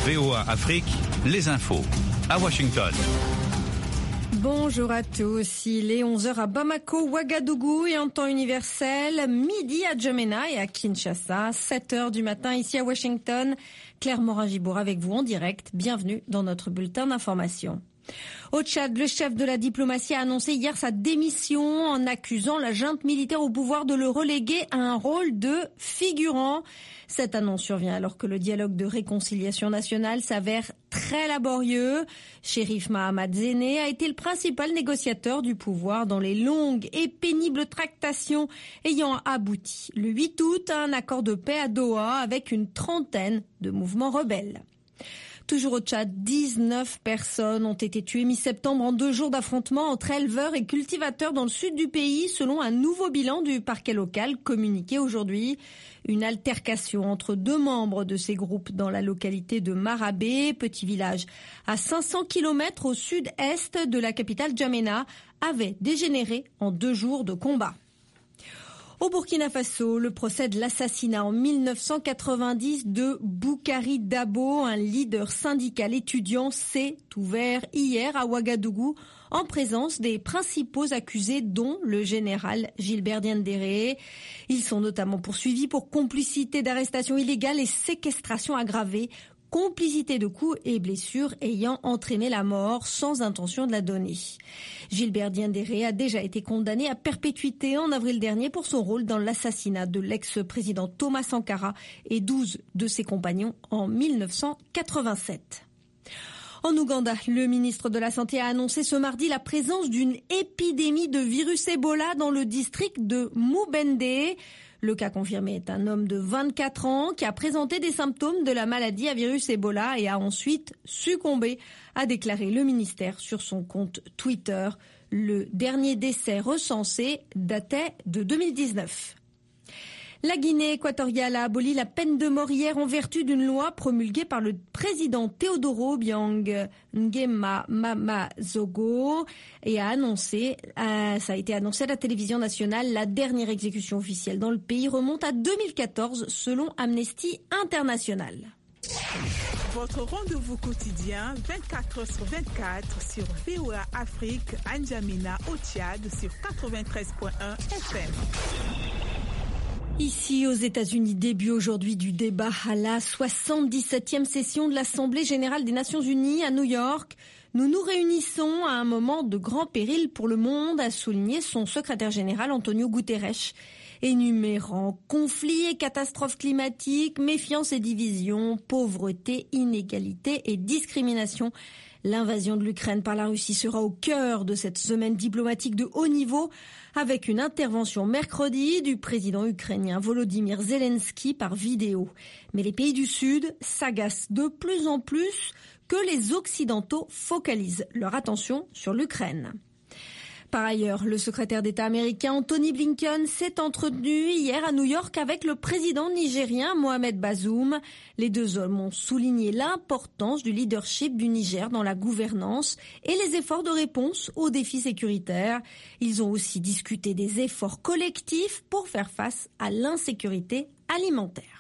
VOA Afrique, les infos. À Washington. Bonjour à tous, il est 11h à Bamako, Ouagadougou et en temps universel, midi à Djamena et à Kinshasa, 7h du matin ici à Washington. Claire Morin-Gibour avec vous en direct, bienvenue dans notre bulletin d'information. Au Tchad, le chef de la diplomatie a annoncé hier sa démission en accusant la junte militaire au pouvoir de le reléguer à un rôle de figurant. Cette annonce survient alors que le dialogue de réconciliation nationale s'avère très laborieux. Chérif Mahamad Zéné a été le principal négociateur du pouvoir dans les longues et pénibles tractations ayant abouti le 8 août à un accord de paix à Doha avec une trentaine de mouvements rebelles. Toujours au Tchad, 19 personnes ont été tuées mi-septembre en 2 jours d'affrontements entre éleveurs et cultivateurs dans le sud du pays, selon un nouveau bilan du parquet local communiqué aujourd'hui. Une altercation entre 2 membres de ces groupes dans la localité de Marabé, petit village à 500 km au sud-est de la capitale Djamena, avait dégénéré en 2 jours de combat. Au Burkina Faso, le procès de l'assassinat en 1990 de Boukari Dabo, un leader syndical étudiant, s'est ouvert hier à Ouagadougou en présence des principaux accusés dont le général Gilbert Diendéré. Ils sont notamment poursuivis pour complicité d'arrestation illégale et séquestration aggravée, complicité de coups et blessures ayant entraîné la mort sans intention de la donner. Gilbert Diendéré a déjà été condamné à perpétuité en avril dernier pour son rôle dans l'assassinat de l'ex-président Thomas Sankara et 12 de ses compagnons en 1987. En Ouganda, le ministre de la Santé a annoncé ce mardi la présence d'une épidémie de virus Ebola dans le district de Mubende. Le cas confirmé est un homme de 24 ans qui a présenté des symptômes de la maladie à virus Ebola et a ensuite succombé, a déclaré le ministère sur son compte Twitter. Le dernier décès recensé datait de 2019. La Guinée équatoriale a aboli la peine de mort hier en vertu d'une loi promulguée par le président Teodoro Obiang Nguema Mamazogo et ça a été annoncé à la télévision nationale. La dernière exécution officielle dans le pays remonte à 2014 selon Amnesty International. Votre rendez-vous quotidien 24h/24 sur VOA Afrique, à N'Djamena au Tchad sur 93.1 FM. Ici aux États-Unis, début aujourd'hui du débat à la 77e session de l'Assemblée générale des Nations Unies à New York. Nous nous réunissons à un moment de grand péril pour le monde, a souligné son secrétaire général Antonio Guterres, énumérant conflits et catastrophes climatiques, méfiance et division, pauvreté, inégalité et discrimination. L'invasion de l'Ukraine par la Russie sera au cœur de cette semaine diplomatique de haut niveau, avec une intervention mercredi du président ukrainien Volodymyr Zelensky par vidéo. Mais les pays du Sud s'agacent de plus en plus que les Occidentaux focalisent leur attention sur l'Ukraine. Par ailleurs, le secrétaire d'État américain Anthony Blinken s'est entretenu hier à New York avec le président nigérien Mohamed Bazoum. Les 2 hommes ont souligné l'importance du leadership du Niger dans la gouvernance et les efforts de réponse aux défis sécuritaires. Ils ont aussi discuté des efforts collectifs pour faire face à l'insécurité alimentaire.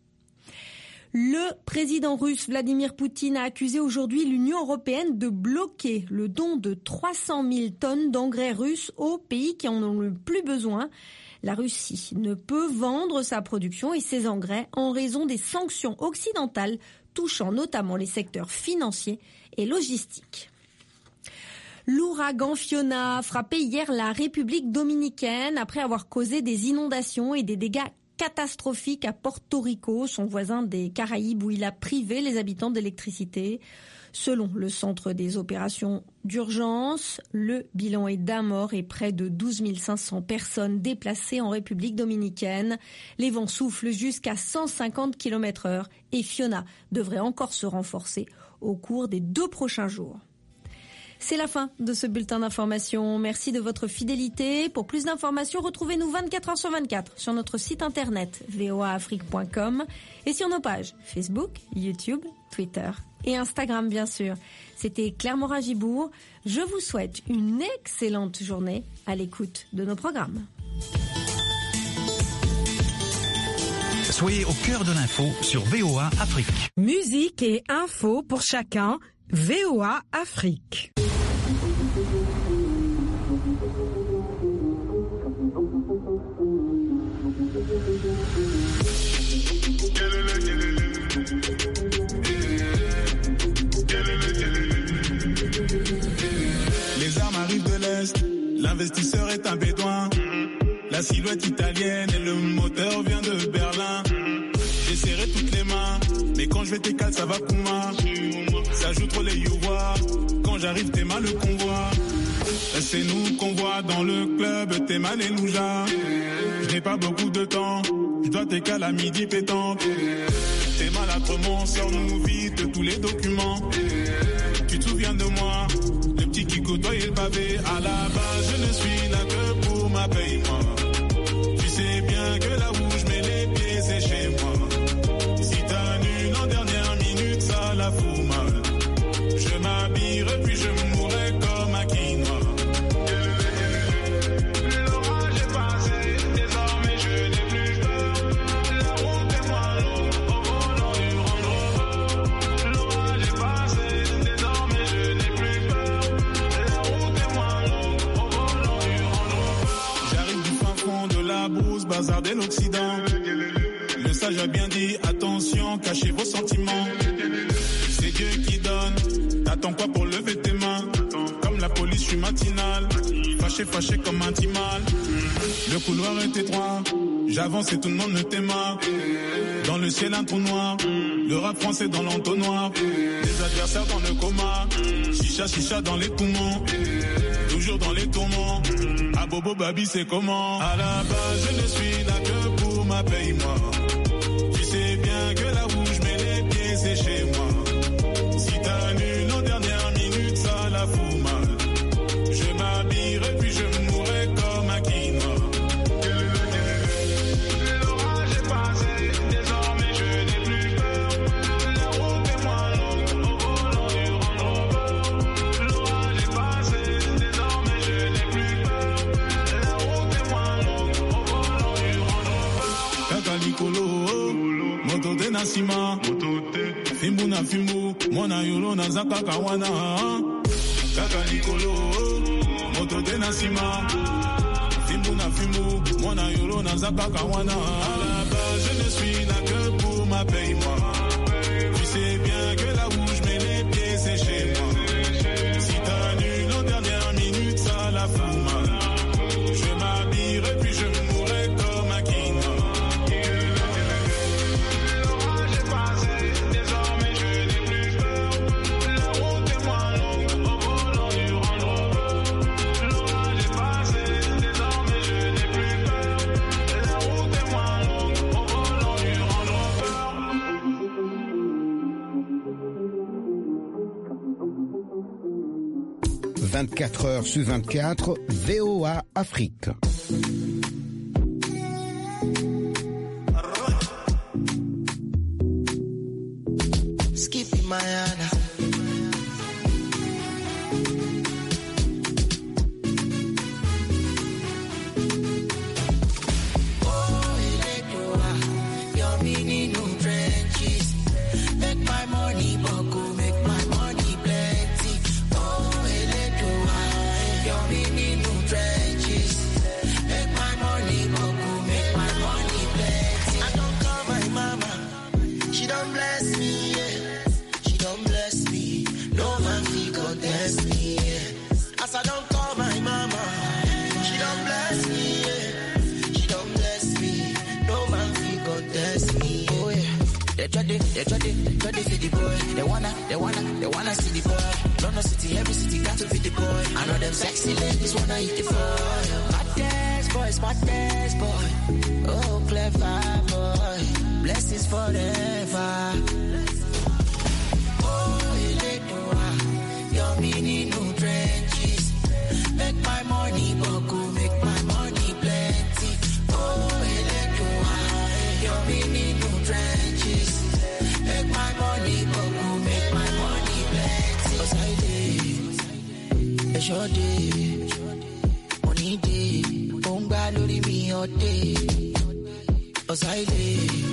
Le président russe Vladimir Poutine a accusé aujourd'hui l'Union européenne de bloquer le don de 300 000 tonnes d'engrais russes aux pays qui en ont le plus besoin. La Russie ne peut vendre sa production et ses engrais en raison des sanctions occidentales touchant notamment les secteurs financiers et logistiques. L'ouragan Fiona a frappé hier la République dominicaine après avoir causé des inondations et des dégâts catastrophique à Porto Rico, son voisin des Caraïbes, où il a privé les habitants d'électricité. Selon le centre des opérations d'urgence, le bilan est d'1 mort et près de 12 500 personnes déplacées en République dominicaine. Les vents soufflent jusqu'à 150 km/h et Fiona devrait encore se renforcer au cours des 2 prochains jours. C'est la fin de ce bulletin d'information. Merci de votre fidélité. Pour plus d'informations, retrouvez-nous 24h/24 sur notre site internet voaafrique.com et sur nos pages Facebook, YouTube, Twitter et Instagram bien sûr. C'était Claire Morin-Gibour. Je vous souhaite une excellente journée à l'écoute de nos programmes. Soyez au cœur de l'info sur VOA Afrique. Musique et info pour chacun, VOA Afrique. Les armes arrivent de l'Est, l'investisseur est un bédouin. La silhouette italienne et le moteur vient de Berlin. J'ai serré toutes les mains, mais quand je vais t'écaler, ça va Kouma. Ça joue trop les youvois, quand j'arrive t'es mal le convoi. C'est nous qu'on voit dans le club, t'es mal et Louja. Je n'ai pas beaucoup de temps, je dois t'écaler à midi pétanque. T'es mal à Tremont, sors-nous vite tous les documents. Tu te souviens de moi, le petit qui côtoyait le pavé. À la base, je ne suis là que pour ma paye, moi. Tu sais bien que là où je mets les pieds, c'est chez moi. Si t'annules en dernière minute, ça la fout mal. Je m'habillerai puis je mourrai comme un quinoa. L'orage est passé, désormais je n'ai plus peur. La route est moins longue, au volant du Range Rover. L'orage est passé, désormais je n'ai plus peur. La route est moins longue, au volant du Range Rover. J'arrive du fin fond de la brousse, bazar de l'Occident. Le sage a bien dit, attention, cachez vos sentiments. C'est Dieu qui donne, t'attends quoi pour lever tes mains? Comme la police, je suis matinal, fâché comme un timal. Le couloir est étroit, j'avance et tout le monde me t'aima. Dans le ciel un trou noir, le rap français dans l'entonnoir. Les adversaires dans le coma, chicha dans les poumons. Toujours dans les tourments, à Bobo Babi c'est comment? À la base je ne suis là que pour ma paye moi. Tu sais bien que là où je mets les pieds c'est chez moi. Si t'annules en dernière minute ça la fout mal. Je m'habillerai puis je mourrai comme un quinoa. L'orage est passé, désormais je n'ai plus peur. La route est moins longue, au volant du Range Rover. L'orage est passé, désormais je n'ai plus peur. La route est moins longue, au volant du Range Rover. Kaka Nicolo, moto de Nassima. Fimbu na fimbu, mwana yolo na zaka kawana. Kaka Nicolo, moto de Nassima. Fimbu na fimbu, mwana yolo na zaka kawana. À la base, je ne suis là que pour ma paye, moi. Tu sais bien que là où je mets les pieds, c'est chez moi. Si t'annules en dernière minute, ça la fout mal. Je m'habillerai puis je mourrai comme un quinoa. L'orage est passé, désormais je n'ai plus peur. La route est moins longue, au volant du Range Rover. L'orage est passé, désormais je n'ai plus peur. La route est moins longue, au volant du Range Rover. 24 heures sur 24, VOA Afrique. Skippy Mayana. Oh, Electroa, your mini new trenches. Make my money buckle, make my money plenty. Oh, Electroa, your mini new trenches. Make my money buckle, make my money plenty. I don't call my mama, she don't bless me, yeah. She don't bless me, no man fi contest me, yeah. As I don't call my mama, she don't bless me, yeah. She don't bless me, no man fi contest me, oh yeah. They try to feed the boy. They wanna see the boy. London City, every city got to feed the boy. I know them sexy ladies wanna eat the boy. Smartest boy. Oh, clever boy. Blessings forever. Oh, Electroa, your mini new trenches. Make my money buckle, make my money plenty. Oh, Electroa, your mini new trenches. Make my money buckle, make my money plenty. Cause I did, a short day, money day, don't buy lori me all day. Cause I did.